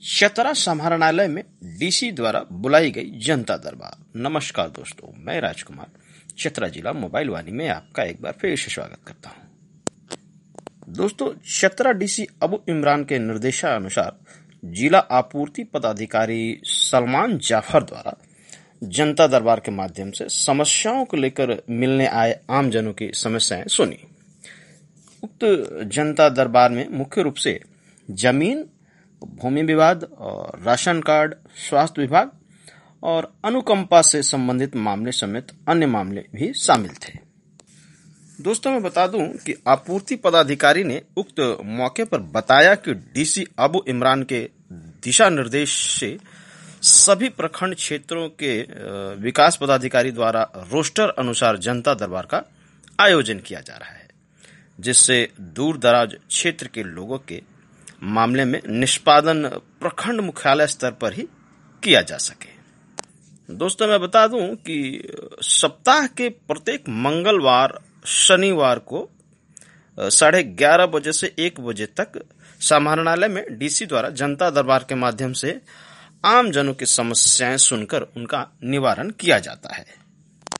चतरा समाहरणालय में डीसी द्वारा बुलाई गई जनता दरबार। नमस्कार दोस्तों, मैं राजकुमार चतरा जिला मोबाइल वाणी में आपका एक बार फिर से स्वागत करता हूं। दोस्तों, चतरा डीसी अबू इमरान के निर्देशानुसार जिला आपूर्ति पदाधिकारी सलमान जाफर द्वारा जनता दरबार के माध्यम से समस्याओं को लेकर मिलने आए आमजनों की समस्याएं सुनी। उक्त जनता दरबार में मुख्य रूप से जमीन, भूमि विवाद और राशन कार्ड, स्वास्थ्य विभाग और अनुकंपा से संबंधित मामले समेत अन्य मामले भी शामिल थे। दोस्तों, मैं बता दूं कि आपूर्ति पदाधिकारी ने उक्त मौके पर बताया कि डीसी अबू इमरान के दिशा निर्देश से सभी प्रखंड क्षेत्रों के विकास पदाधिकारी द्वारा रोस्टर अनुसार जनता दरबार का आयोजन किया जा रहा है, जिससे दूर दराज क्षेत्र के लोगों के मामले में निष्पादन प्रखंड मुख्यालय स्तर पर ही किया जा सके। दोस्तों, मैं बता दूं कि सप्ताह के प्रत्येक मंगलवार, शनिवार को 11:30 बजे से 1 बजे तक समाहरणालय में डीसी द्वारा जनता दरबार के माध्यम से आम जनों की समस्याएं सुनकर उनका निवारण किया जाता है।